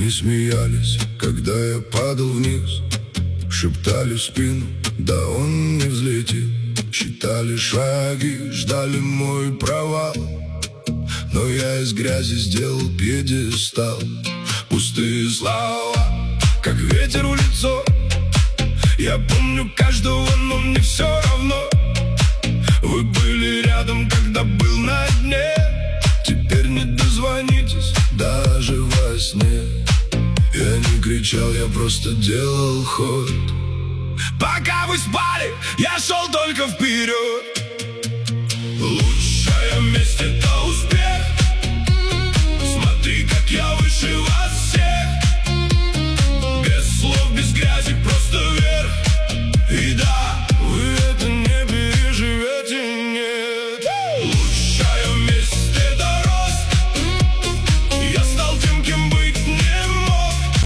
Они смеялись, когда я падал вниз, шептали в спину, да он не взлетит. Считали шаги, ждали мой провал, но я из грязи сделал пьедестал. Пустые слова, как ветер в лицо. Я помню каждого, но мне все равно. Вы были рядом, когда был на дне. Теперь не дозвонитесь даже во сне. Я не кричал, я просто делал ход. Пока вы спали, я шел только вперед. Лучшая месть — это успех. Смотри, как я выше вас.